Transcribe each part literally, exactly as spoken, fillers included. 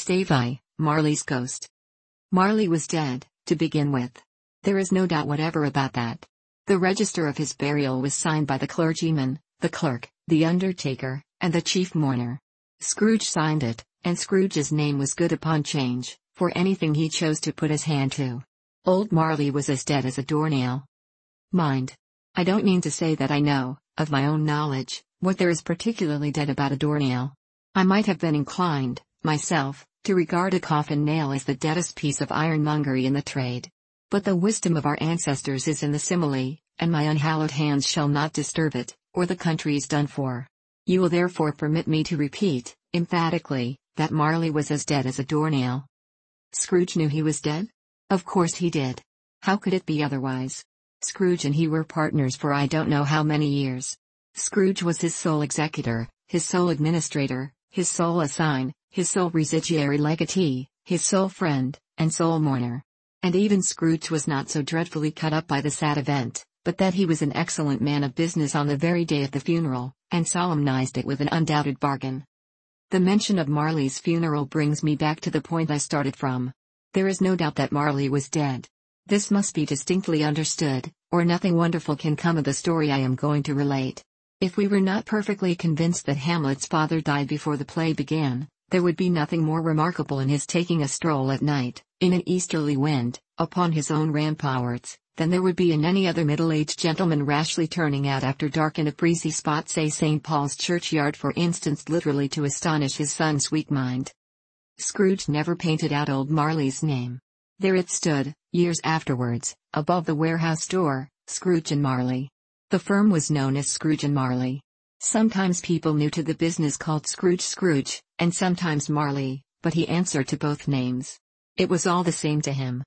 Gustavus, Marley's ghost. Marley was dead, to begin with. There is no doubt whatever about that. The register of his burial was signed by the clergyman, the clerk, the undertaker, and the chief mourner. Scrooge signed it, and Scrooge's name was good upon change, for anything he chose to put his hand to. Old Marley was as dead as a doornail. Mind. I don't mean to say that I know, of my own knowledge, what there is particularly dead about a doornail. I might have been inclined, myself, to regard a coffin nail as the deadest piece of ironmongery in the trade. But the wisdom of our ancestors is in the simile, and my unhallowed hands shall not disturb it, or the country's done for. You will therefore permit me to repeat, emphatically, that Marley was as dead as a doornail. Scrooge knew he was dead? Of course he did. How could it be otherwise? Scrooge and he were partners for I don't know how many years. Scrooge was his sole executor, his sole administrator, his sole assign, his sole residuary legatee, his sole friend, and sole mourner. And even Scrooge was not so dreadfully cut up by the sad event, but that he was an excellent man of business on the very day of the funeral, and solemnized it with an undoubted bargain. The mention of Marley's funeral brings me back to the point I started from. There is no doubt that Marley was dead. This must be distinctly understood, or nothing wonderful can come of the story I am going to relate. If we were not perfectly convinced that Hamlet's father died before the play began, there would be nothing more remarkable in his taking a stroll at night, in an easterly wind, upon his own ramparts, than there would be in any other middle-aged gentleman rashly turning out after dark in a breezy spot, say Saint Paul's churchyard for instance, literally to astonish his son's weak mind. Scrooge never painted out old Marley's name. There it stood, years afterwards, above the warehouse door, Scrooge and Marley. The firm was known as Scrooge and Marley. Sometimes people new to the business called Scrooge Scrooge, and sometimes Marley, but he answered to both names. It was all the same to him.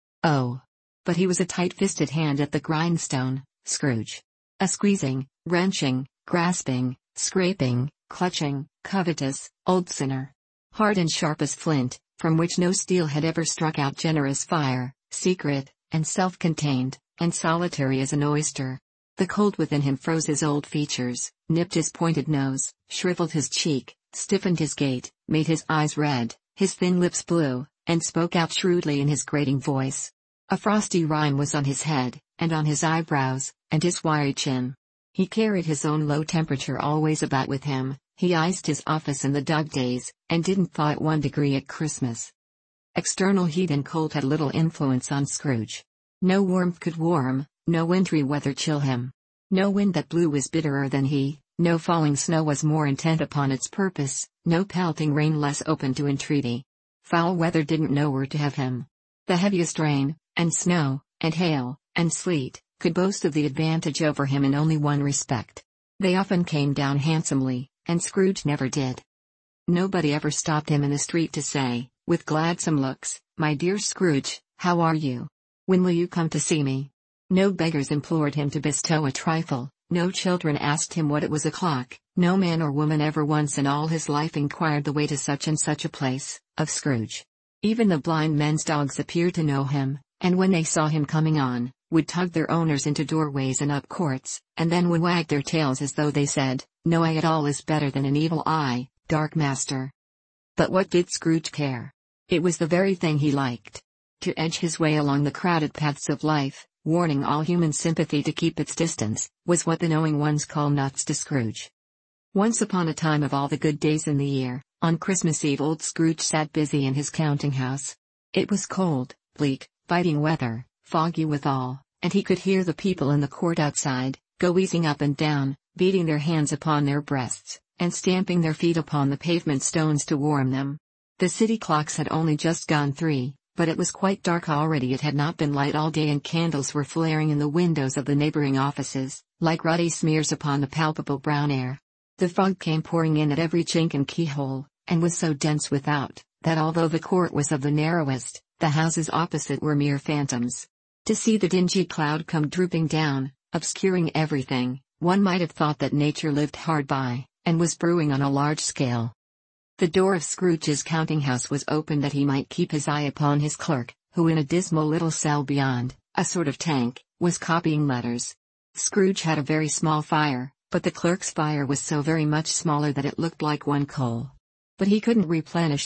Oh. But he was a tight-fisted hand at the grindstone, Scrooge. A squeezing, wrenching, grasping, scraping, clutching, covetous, old sinner. Hard and sharp as flint, from which no steel had ever struck out, generous fire, secret, and self-contained, and solitary as an oyster. The cold within him froze his old features, nipped his pointed nose, shriveled his cheek, stiffened his gait, made his eyes red, his thin lips blue, and spoke out shrewdly in his grating voice. A frosty rime was on his head, and on his eyebrows, and his wiry chin. He carried his own low temperature always about with him, he iced his office in the dog days, and didn't thaw at one degree at Christmas. External heat and cold had little influence on Scrooge. No warmth could warm, no wintry weather chill him. No wind that blew was bitterer than he, no falling snow was more intent upon its purpose, no pelting rain less open to entreaty. Foul weather didn't know where to have him. The heaviest rain, and snow, and hail, and sleet, could boast of the advantage over him in only one respect. They often came down handsomely, and Scrooge never did. Nobody ever stopped him in the street to say, with gladsome looks, "My dear Scrooge, how are you? When will you come to see me?" No beggars implored him to bestow a trifle, no children asked him what it was o'clock, no man or woman ever once in all his life inquired the way to such and such a place, of Scrooge. Even the blind men's dogs appeared to know him, and when they saw him coming on, would tug their owners into doorways and up courts, and then would wag their tails as though they said, "No eye at all is better than an evil eye, dark master." But what did Scrooge care? It was the very thing he liked. To edge his way along the crowded paths of life, warning all human sympathy to keep its distance, was what the knowing ones call nuts to Scrooge. Once upon a time, of all the good days in the year, on Christmas Eve old Scrooge sat busy in his counting-house. It was cold, bleak, biting weather, foggy withal, and he could hear the people in the court outside, go wheezing up and down, beating their hands upon their breasts, and stamping their feet upon the pavement stones to warm them. The city clocks had only just gone three, but it was quite dark already. It had not been light all day, and candles were flaring in the windows of the neighboring offices, like ruddy smears upon the palpable brown air. The fog came pouring in at every chink and keyhole, and was so dense without, that although the court was of the narrowest, the houses opposite were mere phantoms. To see the dingy cloud come drooping down, obscuring everything, one might have thought that nature lived hard by, and was brewing on a large scale. The door of Scrooge's counting-house was open that he might keep his eye upon his clerk, who in a dismal little cell beyond, a sort of tank, was copying letters. Scrooge had a very small fire, but the clerk's fire was so very much smaller that it looked like one coal. But he couldn't replenish it,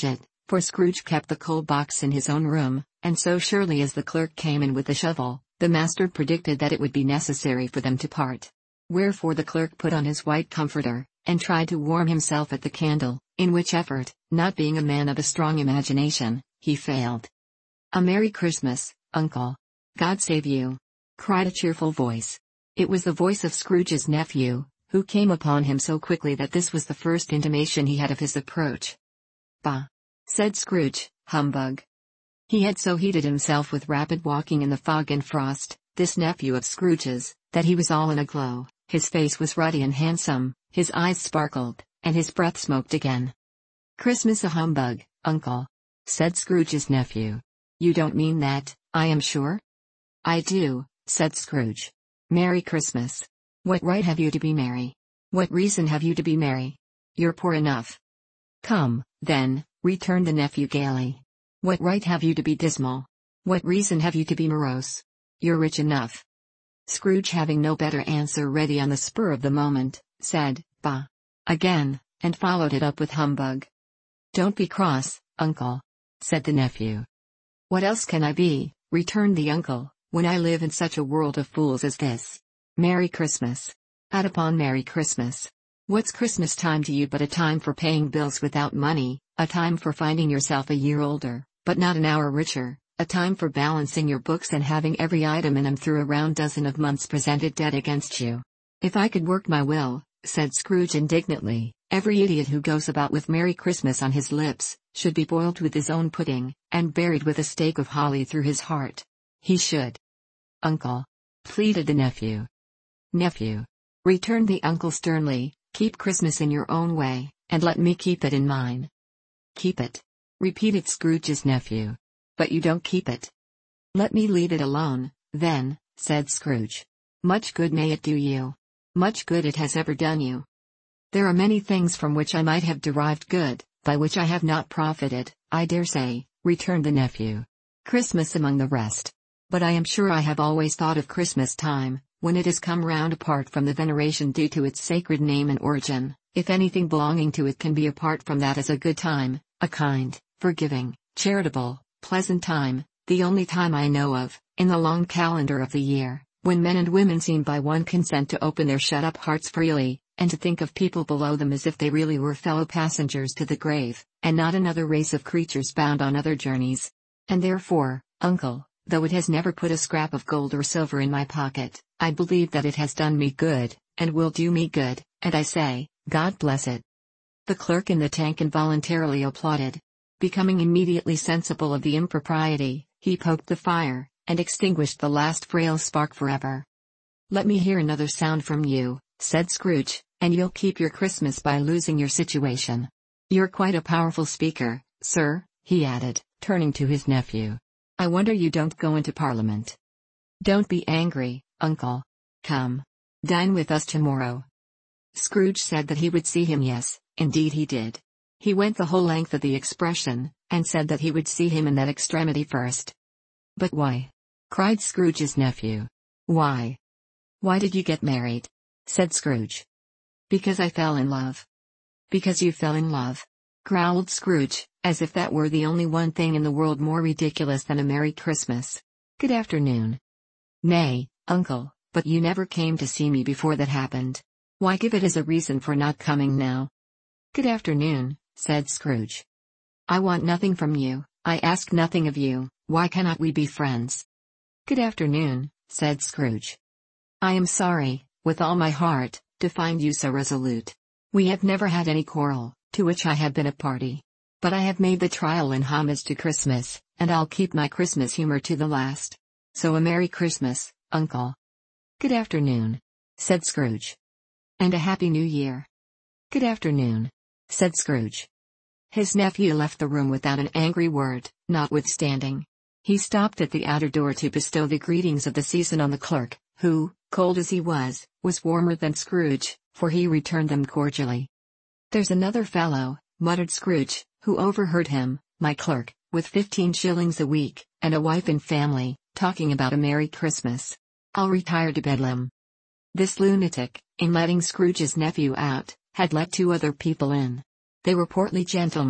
for Scrooge kept the coal box in his own room, and so surely as the clerk came in with the shovel, the master predicted that it would be necessary for them to part. Wherefore the clerk put on his white comforter, and tried to warm himself at the candle, in which effort, not being a man of a strong imagination, he failed. "A Merry Christmas, Uncle! God save you!" cried a cheerful voice. It was the voice of Scrooge's nephew, who came upon him so quickly that this was the first intimation he had of his approach. "Bah!" said Scrooge, "humbug!" He had so heated himself with rapid walking in the fog and frost, this nephew of Scrooge's, that he was all in a glow, his face was ruddy and handsome, his eyes sparkled, and his breath smoked again. "Christmas a humbug, Uncle!" said Scrooge's nephew. "You don't mean that, I am sure?" "I do," said Scrooge. "Merry Christmas! What right have you to be merry? What reason have you to be merry? You're poor enough." "Come, then," returned the nephew gaily. "What right have you to be dismal? What reason have you to be morose? You're rich enough." Scrooge, having no better answer ready on the spur of the moment, said, "Bah!" again, and followed it up with humbug. "Don't be cross, Uncle," said the nephew. "What else can I be," returned the uncle, "when I live in such a world of fools as this? Merry Christmas! Out upon Merry Christmas! What's Christmas time to you but a time for paying bills without money, a time for finding yourself a year older, but not an hour richer, a time for balancing your books and having every item in them through a round dozen of months presented dead against you? If I could work my will," said Scrooge indignantly, "every idiot who goes about with Merry Christmas on his lips, should be boiled with his own pudding, and buried with a stake of holly through his heart. He should." "Uncle," pleaded the nephew. "Nephew," returned the uncle sternly, "keep Christmas in your own way, and let me keep it in mine." "Keep it?" repeated Scrooge's nephew. "But you don't keep it." "Let me leave it alone, then," said Scrooge. "Much good may it do you. Much good it has ever done you." "There are many things from which I might have derived good, by which I have not profited, I dare say," returned the nephew. "Christmas among the rest. But I am sure I have always thought of Christmas time, when it has come round apart from the veneration due to its sacred name and origin, if anything belonging to it can be apart from that as a good time, a kind, forgiving, charitable, pleasant time, the only time I know of, in the long calendar of the year, when men and women seem by one consent to open their shut-up hearts freely, and to think of people below them as if they really were fellow passengers to the grave, and not another race of creatures bound on other journeys. And therefore, Uncle, though it has never put a scrap of gold or silver in my pocket, I believe that it has done me good, and will do me good, and I say, God bless it." The clerk in the tank involuntarily applauded. Becoming immediately sensible of the impropriety, he poked the fire, and extinguished the last frail spark forever. "Let me hear another sound from you," said Scrooge, "and you'll keep your Christmas by losing your situation. You're quite a powerful speaker, sir," he added, turning to his nephew. "I wonder you don't go into Parliament. Don't be angry, Uncle. Come. Dine with us tomorrow." Scrooge said that he would see him. Yes, indeed he did. He went the whole length of the expression, and said that he would see him in that extremity first. "But why?" cried Scrooge's nephew. "Why? Why did you get married?" said Scrooge. "Because I fell in love." "Because you fell in love?" growled Scrooge, as if that were the only one thing in the world more ridiculous than a Merry Christmas. "Good afternoon." "Nay, Uncle, but you never came to see me before that happened. Why give it as a reason for not coming now?" "Good afternoon," said Scrooge. "I want nothing from you, I ask nothing of you, why cannot we be friends?" "Good afternoon," said Scrooge. "I am sorry, with all my heart, to find you so resolute. We have never had any quarrel, to which I have been a party. But I have made the trial in homage to Christmas, and I'll keep my Christmas humor to the last. So a Merry Christmas, Uncle." "Good afternoon," said Scrooge. "And a Happy New Year." "Good afternoon," said Scrooge. His nephew left the room without an angry word, notwithstanding. He stopped at the outer door to bestow the greetings of the season on the clerk, who, cold as he was, was warmer than Scrooge, for he returned them cordially. "There's another fellow," muttered Scrooge, who overheard him, "my clerk, with fifteen shillings a week, and a wife and family, talking about a Merry Christmas. I'll retire to Bedlam." This lunatic, in letting Scrooge's nephew out, had let two other people in. They were portly gentlemen,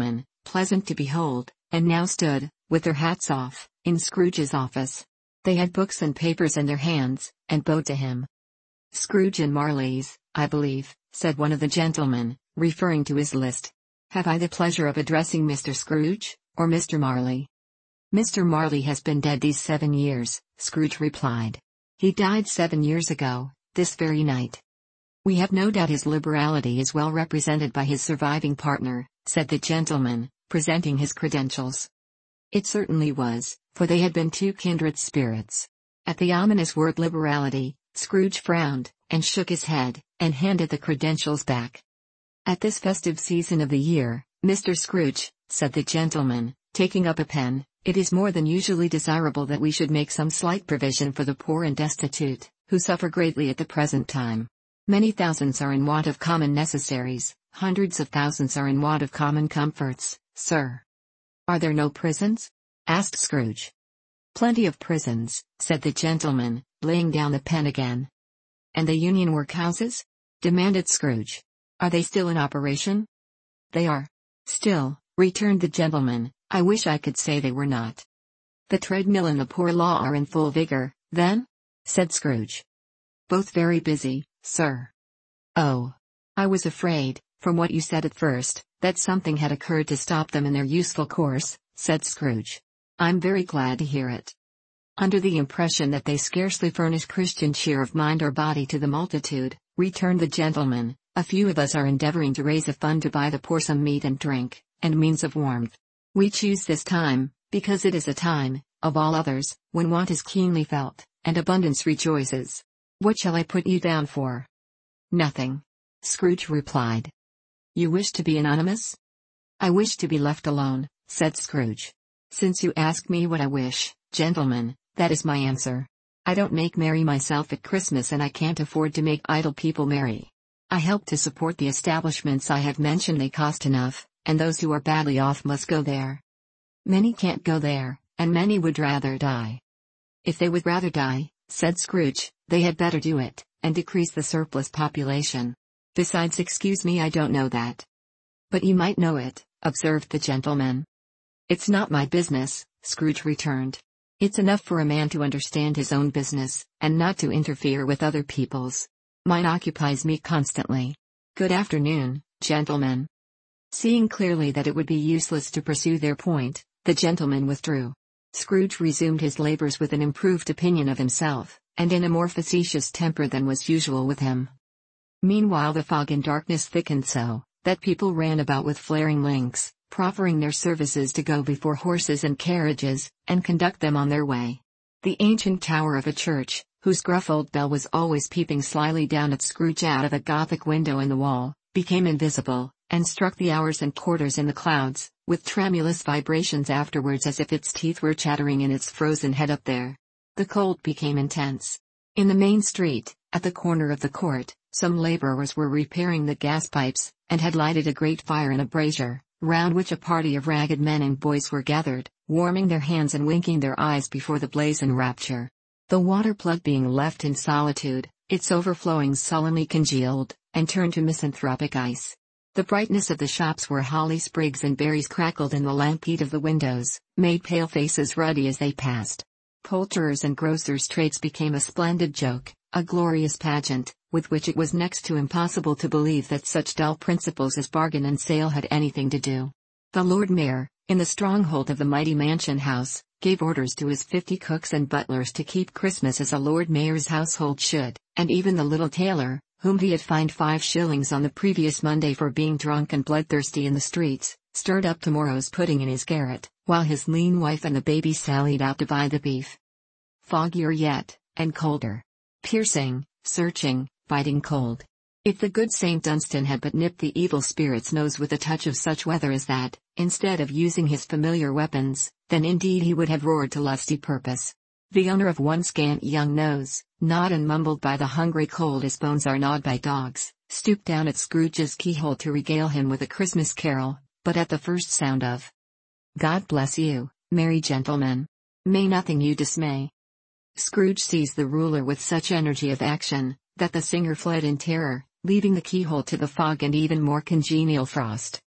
pleasant to behold, and now stood, with their hats off, in Scrooge's office. They had books and papers in their hands, and bowed to him. "Scrooge and Marley's, I believe," said one of the gentlemen, referring to his list. "Have I the pleasure of addressing Mister Scrooge, or Mister Marley?" "Mister Marley has been dead these seven years," Scrooge replied. "He died seven years ago, this very night." "We have no doubt his liberality is well represented by his surviving partner," said the gentleman, presenting his credentials. It certainly was, for they had been two kindred spirits. At the ominous word liberality, Scrooge frowned, and shook his head, and handed the credentials back. "At this festive season of the year, Mister Scrooge," said the gentleman, taking up a pen, "it is more than usually desirable that we should make some slight provision for the poor and destitute, who suffer greatly at the present time. Many thousands are in want of common necessaries, hundreds of thousands are in want of common comforts, sir." "Are there no prisons?" asked Scrooge. "Plenty of prisons," said the gentleman, laying down the pen again. "And the Union workhouses?" demanded Scrooge. "Are they still in operation?" "They are. Still," returned the gentleman, "I wish I could say they were not." "The treadmill and the poor law are in full vigor, then?" said Scrooge. "Both very busy, sir." "Oh. I was afraid, from what you said at first, that something had occurred to stop them in their useful course," said Scrooge. "I'm very glad to hear it." "Under the impression that they scarcely furnish Christian cheer of mind or body to the multitude," returned the gentleman, "a few of us are endeavoring to raise a fund to buy the poor some meat and drink, and means of warmth. We choose this time, because it is a time, of all others, when want is keenly felt, and abundance rejoices. What shall I put you down for?" "Nothing," Scrooge replied. "You wish to be anonymous?" "I wish to be left alone," said Scrooge. "Since you ask me what I wish, gentlemen, that is my answer. I don't make merry myself at Christmas, and I can't afford to make idle people merry. I help to support the establishments I have mentioned. They cost enough, and those who are badly off must go there. Many can't go there, and many would rather die." "If they would rather die," said Scrooge, "they had better do it, and decrease the surplus population. Besides, excuse me, I don't know that." "But you might know it," observed the gentleman. "It's not my business," Scrooge returned. "It's enough for a man to understand his own business, and not to interfere with other people's. Mine occupies me constantly. Good afternoon, gentlemen." Seeing clearly that it would be useless to pursue their point, the gentleman withdrew. Scrooge resumed his labors with an improved opinion of himself, and in a more facetious temper than was usual with him. Meanwhile the fog and darkness thickened so, that people ran about with flaring links, proffering their services to go before horses and carriages, and conduct them on their way. The ancient tower of a church, whose gruff old bell was always peeping slyly down at Scrooge out of a Gothic window in the wall, became invisible, and struck the hours and quarters in the clouds, with tremulous vibrations afterwards, as if its teeth were chattering in its frozen head up there. The cold became intense. In the main street, at the corner of the court, some laborers were repairing the gas pipes, and had lighted a great fire in a brazier, round which a party of ragged men and boys were gathered, warming their hands and winking their eyes before the blaze in rapture. The water plug being left in solitude, its overflowings sullenly congealed, and turned to misanthropic ice. The brightness of the shops where holly sprigs and berries crackled in the lamp heat of the windows, made pale faces ruddy as they passed. Poulterers' and grocers' trades became a splendid joke, a glorious pageant, with which it was next to impossible to believe that such dull principles as bargain and sale had anything to do. The Lord Mayor, in the stronghold of the mighty mansion house, gave orders to his fifty cooks and butlers to keep Christmas as a Lord Mayor's household should, and even the little tailor, whom he had fined five shillings on the previous Monday for being drunk and bloodthirsty in the streets, stirred up tomorrow's pudding in his garret, while his lean wife and the baby sallied out to buy the beef. Foggier yet, and colder. Piercing, searching, biting cold. If the good Saint Dunstan had but nipped the evil spirit's nose with a touch of such weather as that, instead of using his familiar weapons, then indeed he would have roared to lusty purpose. The owner of one scant young nose, gnawed and mumbled by the hungry cold as bones are gnawed by dogs, stooped down at Scrooge's keyhole to regale him with a Christmas carol, but at the first sound of "God bless you, merry gentlemen. May nothing you dismay," Scrooge seized the ruler with such energy of action, that the singer fled in terror, leaving the keyhole to the fog and even more congenial frost.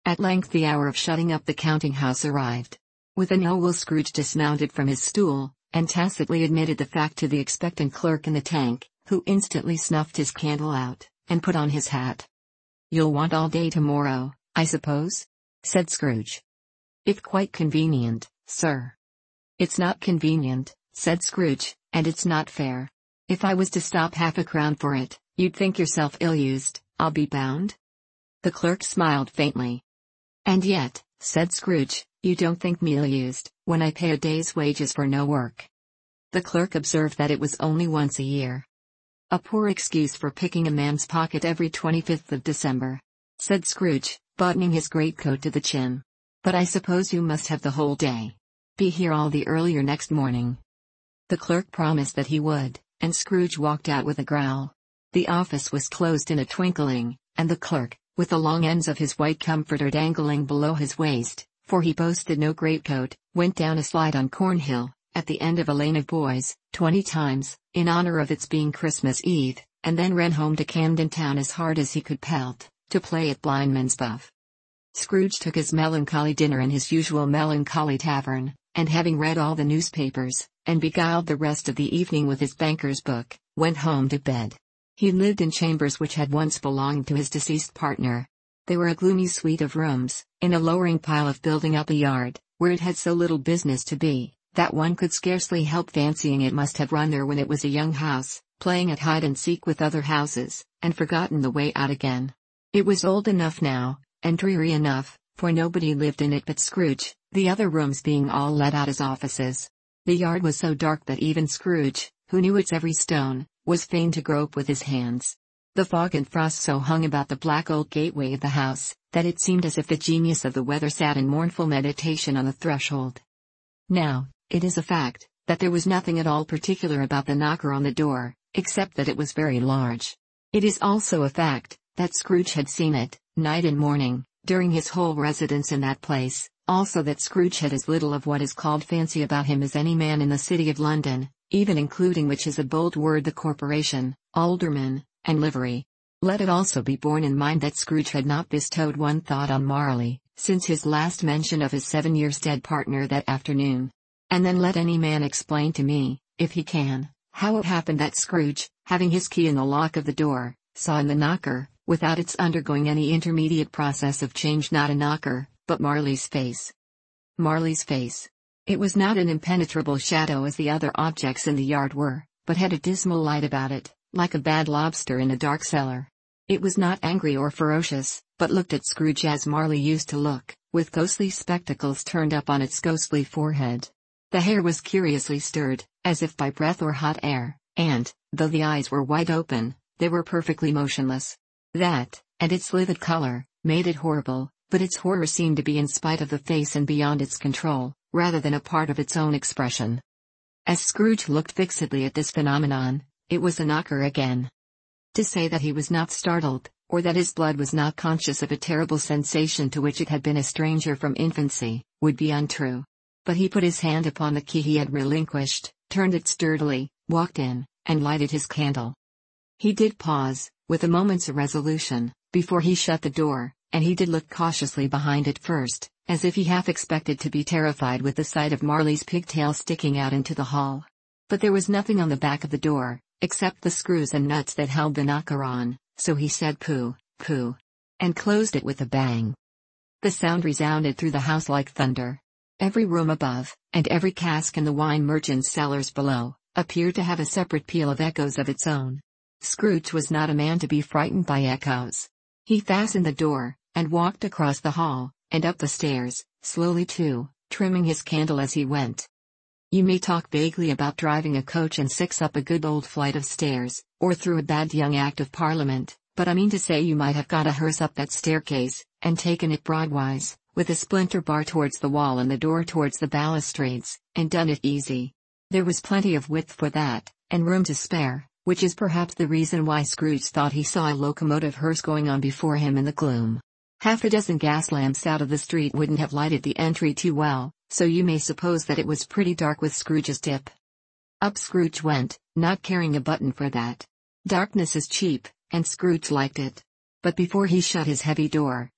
At length the hour of shutting up the counting-house arrived. With an owl Scrooge dismounted from his stool, and tacitly admitted the fact to the expectant clerk in the tank, who instantly snuffed his candle out, and put on his hat. "You'll want all day tomorrow, I suppose?" said Scrooge. "If quite convenient, sir." "It's not convenient," said Scrooge, "and it's not fair. If I was to stop half a crown for it, you'd think yourself ill-used, I'll be bound." The clerk smiled faintly. "And yet," said Scrooge, "you don't think me ill-used, when I pay a day's wages for no work." The clerk observed that it was only once a year. "A poor excuse for picking a man's pocket every twenty-fifth of December," said Scrooge, buttoning his greatcoat to the chin. "But I suppose you must have the whole day. Be here all the earlier next morning." The clerk promised that he would, and Scrooge walked out with a growl. The office was closed in a twinkling, and the clerk, with the long ends of his white comforter dangling below his waist, for he boasted no greatcoat, went down a slide on Cornhill, at the end of a lane of boys, twenty times, in honor of its being Christmas Eve, and then ran home to Camden Town as hard as he could pelt, to play at blindman's buff. Scrooge took his melancholy dinner in his usual melancholy tavern, and having read all the newspapers, and beguiled the rest of the evening with his banker's book, went home to bed. He lived in chambers which had once belonged to his deceased partner. They were a gloomy suite of rooms, in a lowering pile of building up a yard, where it had so little business to be, that one could scarcely help fancying it must have run there when it was a young house, playing at hide-and-seek with other houses, and forgotten the way out again. It was old enough now, and dreary enough, for nobody lived in it but Scrooge, the other rooms being all let out as offices. The yard was so dark that even Scrooge, who knew its every stone, was fain to grope with his hands. The fog and frost so hung about the black old gateway of the house, that it seemed as if the genius of the weather sat in mournful meditation on the threshold. Now, it is a fact, that there was nothing at all particular about the knocker on the door, except that it was very large. It is also a fact, that Scrooge had seen it, night and morning, during his whole residence in that place, also that Scrooge had as little of what is called fancy about him as any man in the city of London, even including which is a bold word the corporation, alderman, and livery. Let it also be borne in mind that Scrooge had not bestowed one thought on Marley, since his last mention of his seven years dead partner that afternoon. And then let any man explain to me, if he can, how it happened that Scrooge, having his key in the lock of the door, saw in the knocker, without its undergoing any intermediate process of change, not a knocker, but Marley's face. Marley's face. It was not an impenetrable shadow as the other objects in the yard were, but had a dismal light about it, like a bad lobster in a dark cellar. It was not angry or ferocious, but looked at Scrooge as Marley used to look, with ghostly spectacles turned up on its ghostly forehead. The hair was curiously stirred, as if by breath or hot air, and, though the eyes were wide open, they were perfectly motionless. That, and its livid color, made it horrible, but its horror seemed to be in spite of the face and beyond its control, rather than a part of its own expression. As Scrooge looked fixedly at this phenomenon, it was the knocker again. To say that he was not startled, or that his blood was not conscious of a terrible sensation to which it had been a stranger from infancy, would be untrue. But he put his hand upon the key he had relinquished, turned it sturdily, walked in, and lighted his candle. He did pause, with a moment's irresolution, before he shut the door, and he did look cautiously behind it first, as if he half expected to be terrified with the sight of Marley's pigtail sticking out into the hall. But there was nothing on the back of the door, except the screws and nuts that held the knocker on, so he said pooh, pooh, and closed it with a bang. The sound resounded through the house like thunder. Every room above, and every cask in the wine merchant's cellars below, appeared to have a separate peal of echoes of its own. Scrooge was not a man to be frightened by echoes. He fastened the door, and walked across the hall, and up the stairs, slowly too, trimming his candle as he went. You may talk vaguely about driving a coach and six up a good old flight of stairs, or through a bad young Act of Parliament, but I mean to say you might have got a hearse up that staircase, and taken it broadwise, with a splinter bar towards the wall and the door towards the balustrades, and done it easy. There was plenty of width for that, and room to spare, which is perhaps the reason why Scrooge thought he saw a locomotive hearse going on before him in the gloom. Half a dozen gas lamps out of the street wouldn't have lighted the entry too well, so you may suppose that it was pretty dark with Scrooge's dip. Up Scrooge went, not caring a button for that. Darkness is cheap, and Scrooge liked it. But before he shut his heavy door,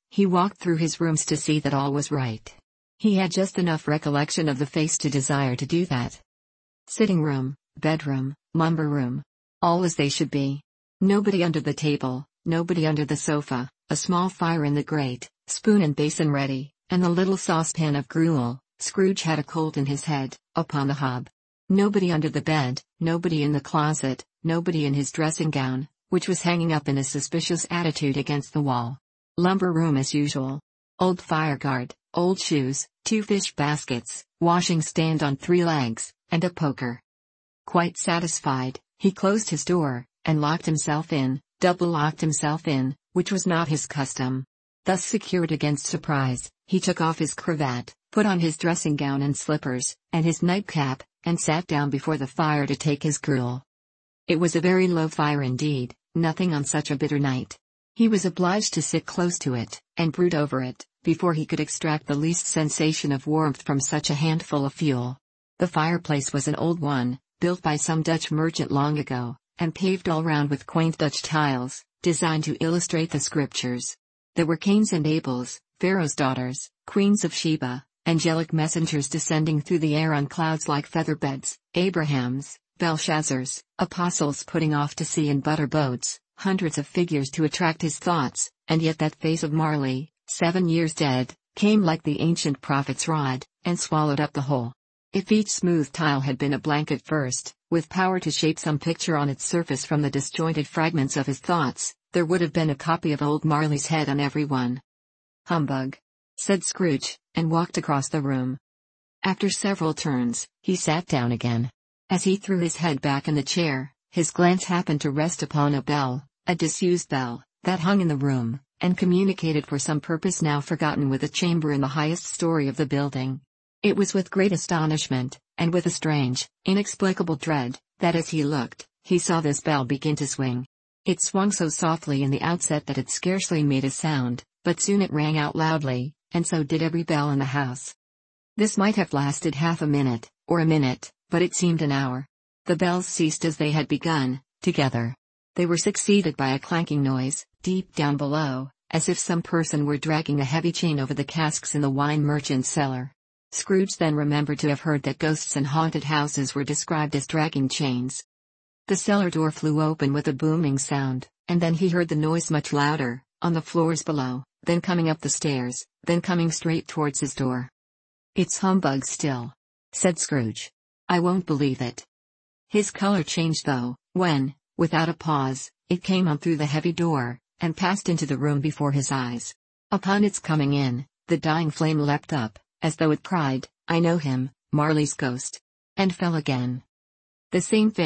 He walked through his rooms to see that all was right. He had just enough recollection of the face to desire to do that. Sitting room, bedroom, lumber room. All as they should be. Nobody under the table, nobody under the sofa, a small fire in the grate, spoon and basin ready, and the little saucepan of gruel. Scrooge had a cold in his head, upon the hob. Nobody under the bed, nobody in the closet, nobody in his dressing gown, which was hanging up in a suspicious attitude against the wall. Lumber room as usual. Old fireguard, old shoes, two fish baskets, washing stand on three legs, and a poker. Quite satisfied, he closed his door, and locked himself in, double-locked himself in, which was not his custom. Thus secured against surprise, he took off his cravat, put on his dressing gown and slippers, and his nightcap, and sat down before the fire to take his gruel. It was a very low fire indeed, nothing on such a bitter night. He was obliged to sit close to it, and brood over it, before he could extract the least sensation of warmth from such a handful of fuel. The fireplace was an old one, built by some Dutch merchant long ago, and paved all round with quaint Dutch tiles, designed to illustrate the scriptures. There were Cains and Abels, Pharaoh's daughters, queens of Sheba, angelic messengers descending through the air on clouds like feather beds, Abrahams, Belshazzars, apostles putting off to sea in butter boats, hundreds of figures to attract his thoughts, and yet that face of Marley, seven years dead, came like the ancient prophet's rod, and swallowed up the whole. If each smooth tile had been a blank at first, with power to shape some picture on its surface from the disjointed fragments of his thoughts, there would have been a copy of old Marley's head on every one. "Humbug," said Scrooge, and walked across the room. After several turns, he sat down again. As he threw his head back in the chair, his glance happened to rest upon a bell, a disused bell, that hung in the room, and communicated for some purpose now forgotten with a chamber in the highest story of the building. It was with great astonishment, and with a strange, inexplicable dread, that as he looked, he saw this bell begin to swing. It swung so softly in the outset that it scarcely made a sound, but soon it rang out loudly, and so did every bell in the house. This might have lasted half a minute, or a minute, but it seemed an hour. The bells ceased as they had begun, together. They were succeeded by a clanking noise, deep down below, as if some person were dragging a heavy chain over the casks in the wine merchant's cellar. Scrooge then remembered to have heard that ghosts in haunted houses were described as dragging chains. The cellar door flew open with a booming sound, and then he heard the noise much louder, on the floors below, then coming up the stairs, then coming straight towards his door. "It's humbug still," said Scrooge. "I won't believe it." His color changed though, when, without a pause, it came on through the heavy door, and passed into the room before his eyes. Upon its coming in, the dying flame leapt up, as though it cried, "I know him, Marley's ghost," and fell again. The same face